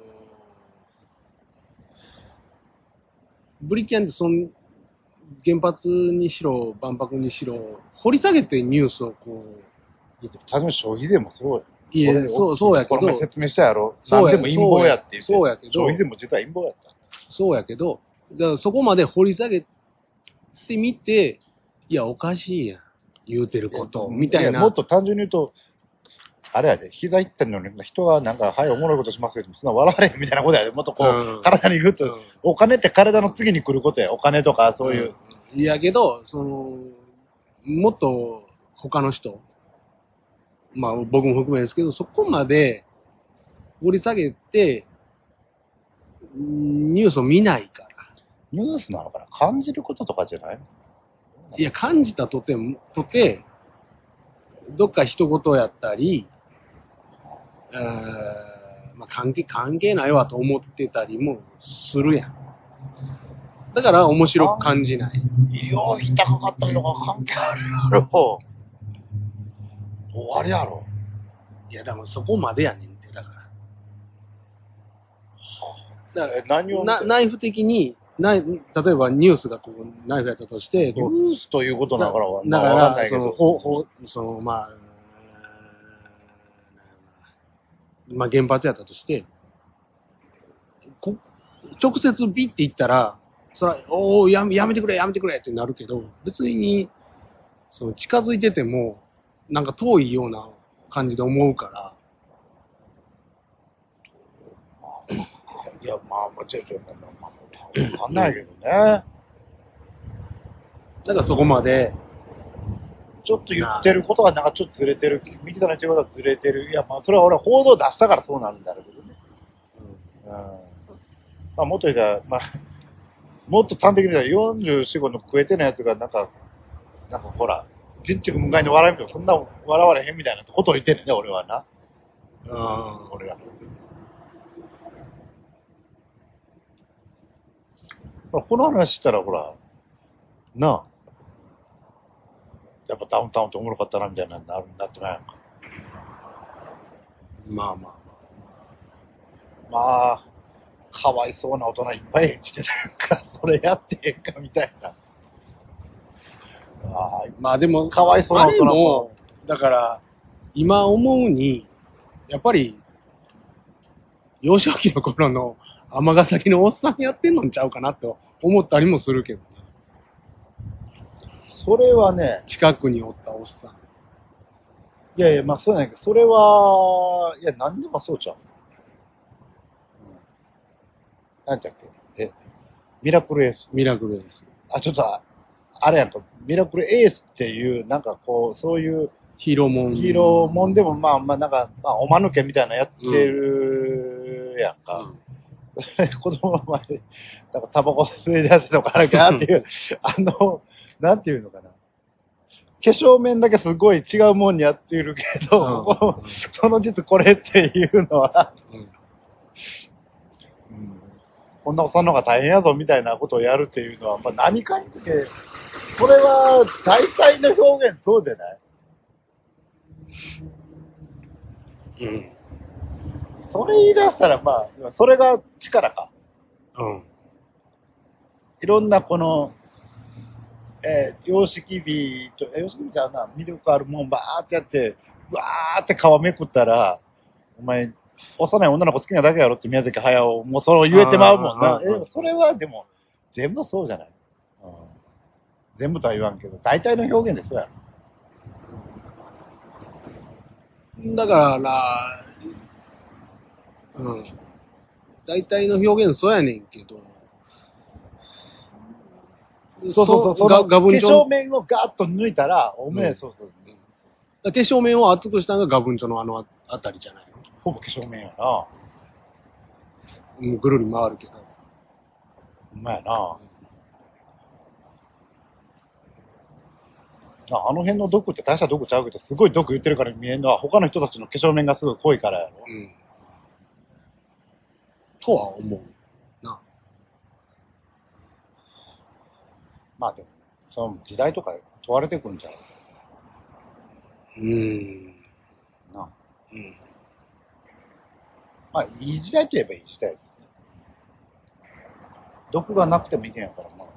ブリキャンってその原発にしろ万博にしろ掘り下げてニュースをこう。多分消費税もそう。 いやそうそうやけど。 これ説明したやろ。そうや。何でも陰謀やって言って。 そうやけど。 消費税も実は陰謀やった。 そうやけど、だからそこまで掘り下げてみて、いやおかしいやん言うてることみたいな。 もっと単純に言うと。あれやで、膝いってんのに、人がなんか、はい、おもろいことしますけど、そんな笑われへんみたいなことやで、もっとこう、うん、体にグッと、うん、お金って体の次に来ることや、お金とかそういう。 うん、いやけど、その、もっと他の人、まあ僕も含めですけど、そこまで掘り下げて、ニュースを見ないから。 ニュースなのかな感じることとかじゃないのいや、感じたとても、とて、どっか一言やったり、えーまあ、関係、関係ないわと思ってたりもするやん。だから面白く感じない。 医療費高かったりとか関係あるやろ。終わりやろ。 いや、でもそこまでやねんって、だから。だから何をなナイフ的に、ナイ例えばニュースがこうナイフやったとして、 ニュースということだからは、 だから、まあ、その、ほほその、まあ、まあ原発やったとして、こ直接ビッて言ったら、そら、おおやめ、やめてくれ、やめてくれってなるけど、別に、その近づいてても、なんか遠いような感じで思うから。 いや、まあ、まあ、ちょいちょい、まあ、まあ、わかんないけどね。だからそこまで、 ちょっと言ってることがなんかちょっとずれてる。右田の言ってることがずれてる。いや、まあ、それは俺は報道出したからそうなるんだろうけどね。うん。うん、まあ、もっと言ったら、まあ、もっと端的に言ったらよんじゅうよん、ごの食えてないやつがなんか、なんかほら、人畜無害に笑えんけど、そんな笑われへんみたいなことを言ってんねんね、俺はな。うん。俺が。この話したらほら、なあ。やっぱダウンタウンっておもろかったなみたいななるなってないやんか。 まあまあ。 まあ、かわいそうな大人いっぱい演じてたやんか。それやってええかみたいな。 あまあでも、 かわいそうな大人も。 だから、今思うに、やっぱり、幼少期の頃の尼崎のおっさんやってんのんちゃうかなって思ったりもするけどね。 それはね。 近くにおったおっさん。 いやいや、まあそうなんやけど、それは、いや、何でもそうちゃう。なんだっけえ、ミラクルエース。 ミラクルエース。 あ、ちょっと、あれやんか、ミラクルエースっていう、なんかこう、そういう、 ヒーローもん。 ヒーローもんでも、まあまあ、なんか、まあ、おまぬけみたいなやってるやんか。 子供の前で、なんかタバコ吸い出せとかあるかなっていう、あの、なんていうのかな。化粧面だけすごい違うもんにやっているけど、うん、その実これっていうのは、うんうん、こんなおっさんの方が大変やぞみたいなことをやるっていうのは、まあ、何かにつけ、これは大体の表現そうじゃない？うん。それ言い出したら、まあ、それが力か。うん。いろんなこの、えー、様式美と、様式美じゃな、魅力あるもんばーってやって、わーって皮めくったら、お前、幼い女の子好きなだけやろって宮崎駿、もうそれを言えてまうもんな。え、それはでも、全部そうじゃない。うん、全部とは言わんけど、大体の表現でそうやろ。だからな、うん。大体の表現そうやねんけど、 そうそうそう、その化粧面をガーッと抜いたら、おめえ、うん、そうそう。 化粧面を厚くしたのがガブンチョのあのあたりじゃないの？ ほぼ化粧面やな。 もうぐるり回るけど。 ほんまやな。あの辺の毒って大した毒ちゃうけど、すごい毒言ってるから見えるのは、他の人たちの化粧面がすごい濃いからやろ。うん。 とは思うな。 まあでも、その時代とか問われてくんじゃん。うーん。な。うん。まあ、いい時代といえばいい時代ですね。毒がなくてもいけんやからな。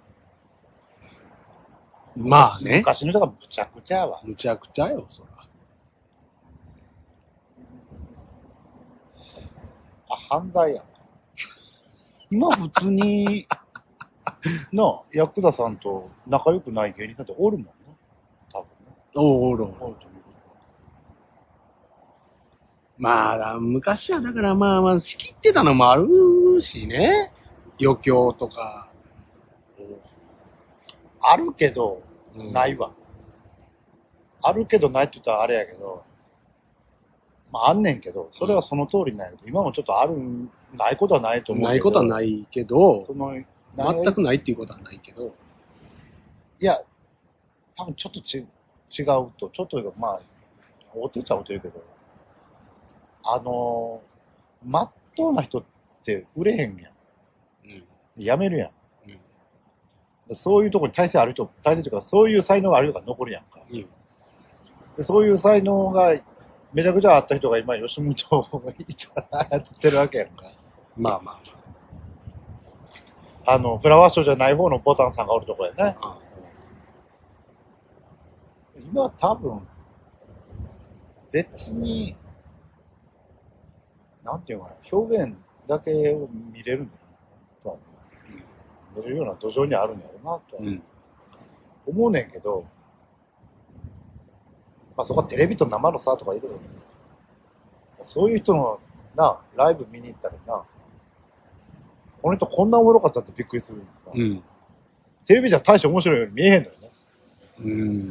まあね。 昔の人がむちゃくちゃやわ。 むちゃくちゃよ、そら。 あ、犯罪やな。今普通に、な、ヤクザさんと仲良くない芸人さんっておるもんな。多分ね。 おるおる。まあ、昔はだからまあまあ、仕切ってたのもあるしね。余興とか。 あるけど、ないわ。あるけどないって言ったらあれやけど、まああんねんけど、それはその通りなんやけど、今もちょっとある、ないことはないと思うけど。 ないことはないけど、その全くないっていうことはないけど。 いや、多分ちょっとち違うと、ちょっとまあ、おてるっちゃおてるけど、あのー、まっとうな人って売れへんやん。うん、やめるやん。うん、そういうところに体制ある人、体制というか、そういう才能がある人が残るやんか。うん、でそういう才能がめちゃくちゃあった人が今、吉本をやってるわけやんか。 まあまあ。 あの、フラワーショーじゃない方のボタンさんがおるとこやね。うん、今多分、別に、なんていうかな、表現だけを見れるんだとは、うん、見れるような土壌にあるんやろうなとは、うん、思うねんけど、まあそこはテレビと生の差とかいろいろ、そういう人のな、ライブ見に行ったらな、この人こんなおもろかったってびっくりする、うん。テレビじゃ大して面白いように見えへんのよね。 うん。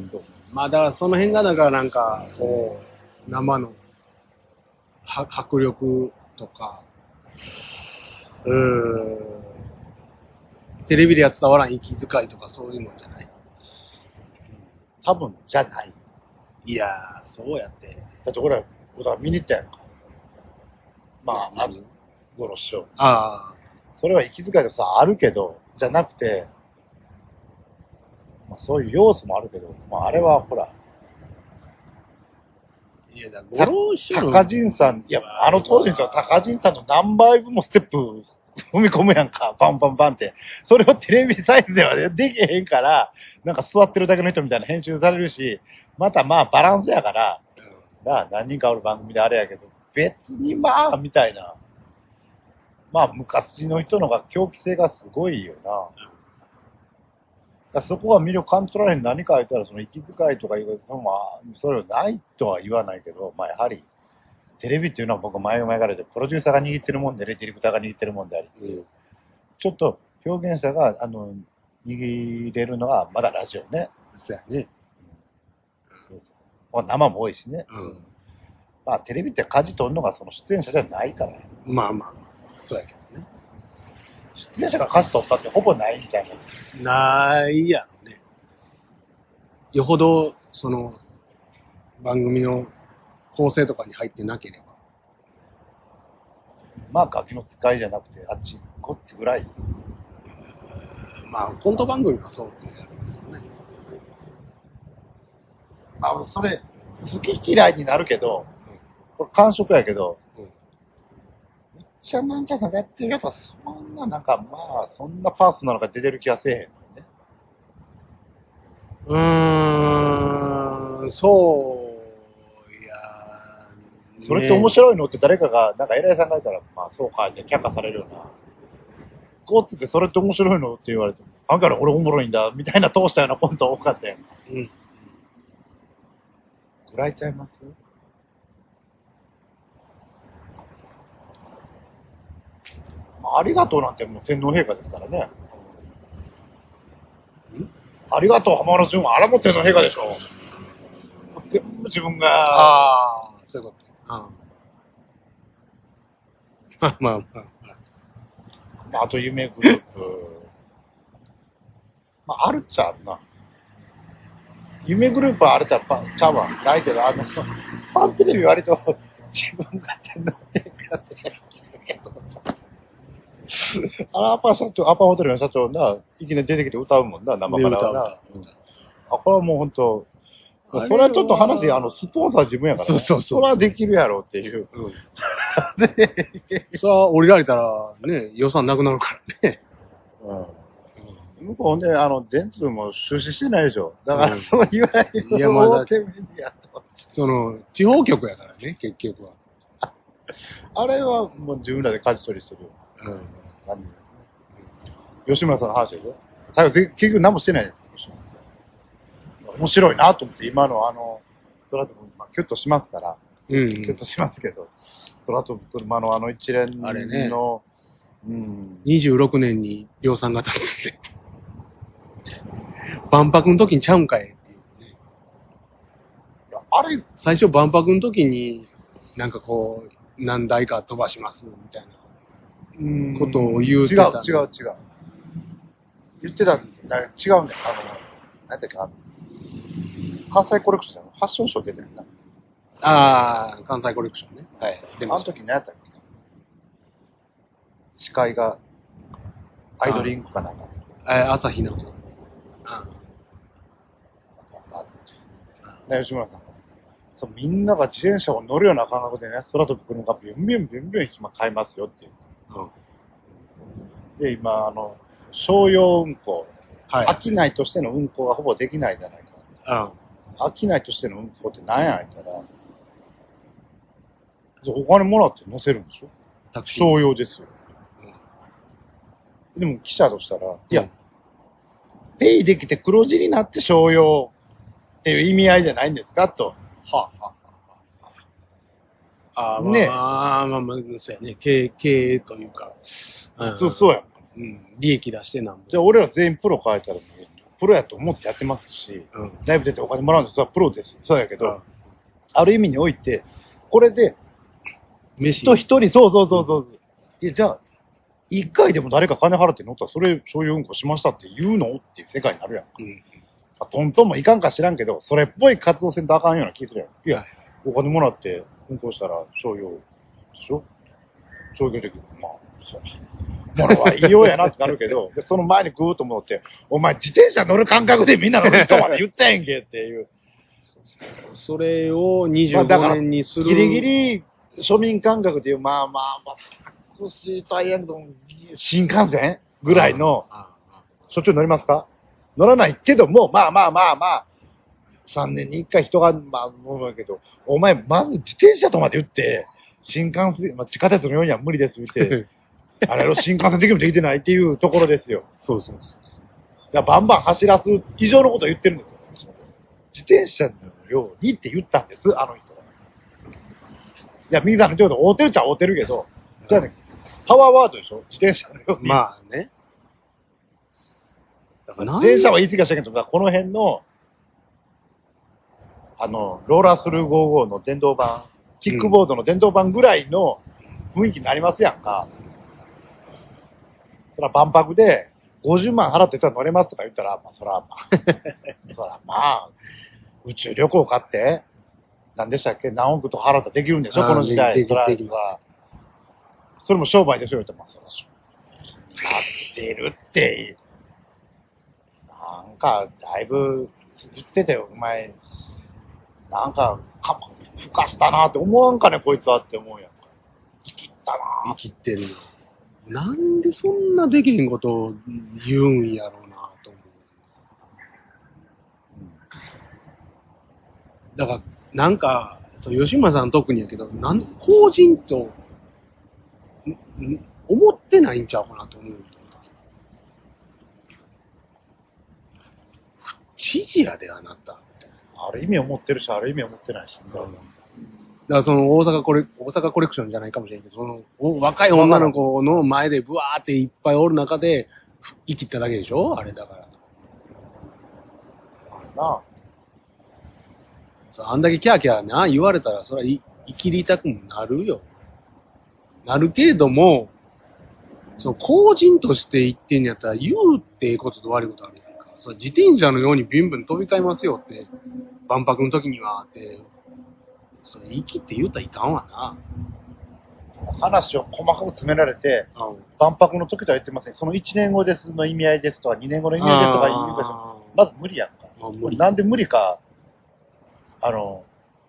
そうまあだからその辺がだからなんか、こう、生のは迫力とか、うーん、テレビでは伝わらん息遣いとかそういうのじゃない？ 多分じゃない。 いやー、そうやって。 だって俺は見に行ったやんか。まあ、ある、ゴロ師匠。 ああ。 それは息遣いとかさ、あるけど、じゃなくて、まあ、そういう要素もあるけど、まあ、あれはほら、 いやだ、ゴロ師匠。 高人さん、いや、あの当時の高人さんの何倍分もステップ踏み込むやんか、バンバンバンって。それをテレビサイズではできへんから、なんか座ってるだけの人みたいな編集されるし、またまあバランスやから、なあ、何人かおる番組であれやけど、別にまあ、みたいな。まあ、昔の人のが狂気性がすごいよな。だそこは魅力感じ取られへん何か言ったら、その息遣いとかいう、そのまあ、それはないとは言わないけど、まあやはり、テレビっていうのは僕前々からで、プロデューサーが握ってるもんで、ディレクターが握ってるもんであり、うん、ちょっと表現者が、あの、握れるのはまだラジオね。 そうやね。 そうそう。生も多いしね。うん。まあテレビって舵取るのがその出演者じゃないから。 まあまあ、そうやけど出演者が歌詞取ったってほぼないんちゃいます。 ないやろね。よほど、その、番組の構成とかに入ってなければ。 まあ、ガキの使いじゃなくて、あっち、こっちぐらい。 まあ、コント番組はそうね。 あ、それ、好き嫌いになるけど、これ感触やけど、 うん。 めっちゃなんちゃかやってるやつは、そんな、なんか、まあ、そんなパーソナルが出てる気がせえへんのよね。 うーん、そう、いやー、 それって面白いのって誰かが、なんか偉いさんがいたら、まあ、そうか、じゃ却下されるような。こうってて、それって面白いのって言われても、あんから俺おもろいんだ、みたいな通したようなコント多かったやん。 うん。 ぐらいちゃいます？まあ、ありがとうなんてもう天皇陛下ですからね。 んありがとう浜野純はあれも天皇陛下でしょ。全部自分が。 ああ、そういうことね。あまあまあまあ。 まあ、あと夢グループ。まあ、あるっちゃあるな。夢グループはあるっちゃちゃうわ。ないけど、あの、ファンテレビ割と自分が天皇陛下って言うけど、あのアパ社長、アパホテルの社長な、いきなり出てきて歌うもんな、生からはな。うん、あ、これはもう本当、それはちょっと話、あの、スポンサー自分やから、ね。 そうそうそう。 それはできるやろっていう。うん。 で、それは降りられたら、ね、予算なくなるからね。 うん。向こうね、あの、電通も出資してないでしょ。だから、そういわゆる大手メディアと。 その、地方局やからね、結局は。 あれはもう自分らで舵取りする。うん。感じですね。吉村さんの話でしょ。最後、結局何もしてないです。面白いなと思って、今のあの、空飛ぶ、まあ、キュッとしますから、うん、キュッとしますけど、空飛ぶ車のあの一連の、あれね、 うん、にじゅうろくねんに量産型ですね。万博の時にちゃうんかいっていうね。 いや、あれ最初万博の時に、なんかこう、何台か飛ばしますみたいなことを言うてた。 違う、違う、違う。言ってたんだよ。違うんだよ。あの、何だっけ、あの、関西コレクションのファッションショー出たよな。 ああ、関西コレクションね。はい。 あの時何やったっけ？司会が、アイドリンクかなんか。 あ、朝日奈央さん。 ああ。ね、吉村さん。そう、みんなが自転車を乗るような感覚でね、空飛ぶ車がビュンビュンビュンビュン今買えますよっていう。うん、で、今、あの、商用運行。はい。商いとしての運行がほぼできないじゃないか。うん。商いとしての運行って何や言ったら、お金もらって乗せるんでしょ？タクシー。商用ですよ。うん、でも記者としたら、いや、うん、ペイできて黒字になって商用っていう意味合いじゃないんですかと。はあ、はあ、ああ、ねえ。ああ、まあまあ、そうやね。経営、経営というか。うん、そう、そうや。うん。利益出してなんぼ。じゃあ俺ら全員プロ変えたら、プロやと思ってやってますし、うん、ライブ出てお金もらうんですよ。プロです。そうやけど、うん、ある意味において、これで、人一人、そうそうそうそう。いや、じゃあ、一回でも誰か金払って乗ったら、それ、そういう運行しましたって言うのっていう世界になるやん。うん。トントンもいかんか知らんけど、それっぽい活動せんとあかんような気するやん。いや、お金もらって運行したら商用でしょ？商業的に。まあ、そう。ものはいいようやなってなるけど、でその前にグーッと戻って、お前自転車乗る感覚でみんな乗るとまで言ったやんけっていう。 それをにじゅうごねんにする。 ギリギリ庶民感覚でいう、まあまあまあ、タクシーとはいえんと、新幹線ぐらいの、しょっちゅう乗りますか？乗らないけども、まあまあまあまあ、さんねんにいっかい人が、まあ、思うけど、お前、まず自転車とまで言って、新幹線、まあ、地下鉄のようには無理です言って、あれを新幹線的にもできてないっていうところですよ。そうそうそうそう。だバンバン走らす以上のことを言ってるんですよ。自転車のようにって言ったんです、あの人は。いや、右さんの言うこと合うてるっちゃ合うてるけど、じゃあね、パワーワードでしょ？自転車のように。まあね。だから自転車は言い過ぎはしたけど、この辺の、あの、ローラースルーごじゅうごの電動版、キックボードの電動版ぐらいの雰囲気になりますやんか。 そら万博でごじゅうまん払ってたら乗れますとか言ったら、まあそらまあ、そらまあ、宇宙旅行買って、何でしたっけ何億と払ったらできるんでしょこの時代。そら、それも商売でしょ言ってます。なってるって、なんか、だいぶ言ってたよ、お前。なんか、かふかしたなって思わんかね、こいつはって思うやんか。生きったな生きてる。なんでそんなできへんことを言うんやろうなと思う。うん、だから、なんか、そう吉村さん特にやけど、なん法人と、ん思ってないんちゃうかなと思う。知事やで、あなた。 ある意味思ってるし、ある意味思ってないし。うん、だからその大阪コレ、大阪コレクションじゃないかもしれんけど、その若い女の子の前でブワーっていっぱいおる中で生きただけでしょあれだから。 なあ。 あんだけキャーキャーな言われたら、それは生きりたくもなるよ。なるけれども、その公人として言ってんやったら、言うってええことと悪いことあるやんか。そ自転車のようにビンビン飛び交いますよって、万博の時にはって、それ生きって言ったらいかんわな。 話を細かく詰められて、うん、万博の時とは言ってません。そのいちねんごですの意味合いですとか、にねんごの意味合いですとか言うかまず無理やんか。なんで無理か、あの、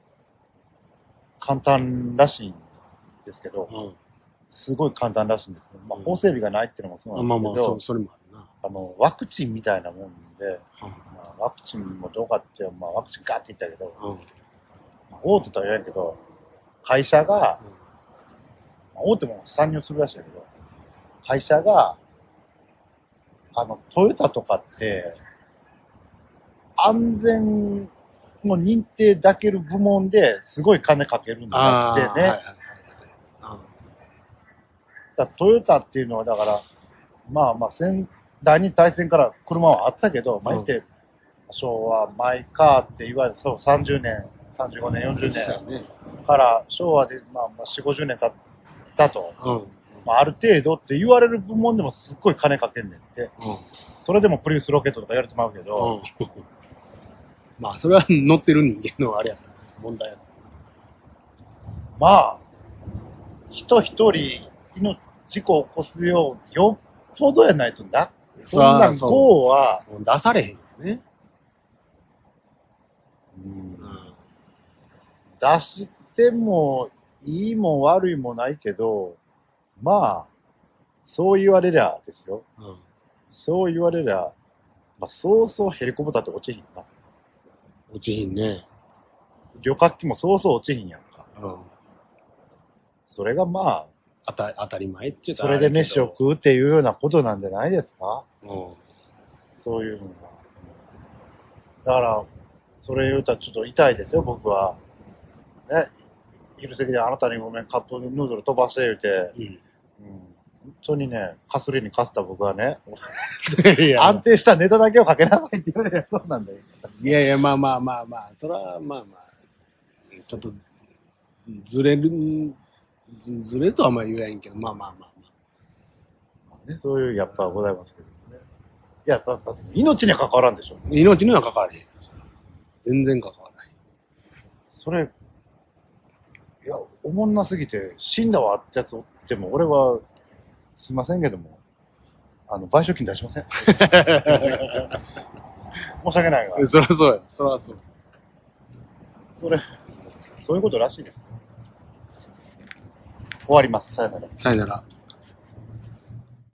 簡単らしいんですけど、うん、すごい簡単らしいんですけど、まあ、法整備がないっていうのもそうなんですけど、うん、まあまあそ、それもあるな。あの、ワクチンみたいなもんで、うんまあ、ワクチンもどうかって、まあ、ワクチンガーって言ったけど、うんまあ、大手とは言わんけど、会社が、うんまあ、大手も参入するらしいけど、会社が、あの、トヨタとかって、安全の認定だける部門ですごい金かけるんだってね。はいはいはいだトヨタっていうのはだから、まあまあ戦、第二大戦から車はあったけど、まあ言って、昭和、マイカーって言われて、そうさんじゅうねん、さんじゅうごねん、よんじゅうねんから昭和でまあまあよんじゅう、ごじゅうねん経ったと、うんまあ、ある程度って言われる部門でもすっごい金かけんねんって。うん、それでもプリウスロケットとかやるとまうけど、うん、 まあそれは乗ってる人間のあれや問題や。 まあ、人一人の事故を起こすよう、よっぽどやないとな。そんなん ゴー は。 出されへんよね。 うん。出しても、いいも悪いもないけど、まあ、そう言われりゃですよ。うん、そう言われりゃ、まあ、そうそうヘリコプターって落ちひんな。 落ちひんね。 旅客機もそうそう落ちひんやんか。うん。それがまあ、 当た当たり前って言ったらそれで飯を食うっていうようなことなんじゃないですか？うん。そういうのが。だから、それ言うたらちょっと痛いですよ、僕は。ね。昼席であなたにごめん、カップヌードル飛ばして言うて、うん。うん、本当にね、かすりにかすった僕はね、いや安定したネタだけをかけなさいって言われるそうなんだよ。 いやいや、まあまあまあまあ、それはまあまあ、ちょっと、ずれる、ずずれとはあんまり言えんけど、まあまあまあまあ。 まあね、そういうやっぱございますけどね。いや、だって命には関わらんでしょ。 命には関わらへん。全然関わらない。 それ、いや、おもんなすぎて、死んだわってやつおっても、俺は、すいませんけども、あの、賠償金出しません。申し訳ないわ。 そりゃそうや。そりゃそう。 それ、そういうことらしいです。終わります。さよなら。 さよなら。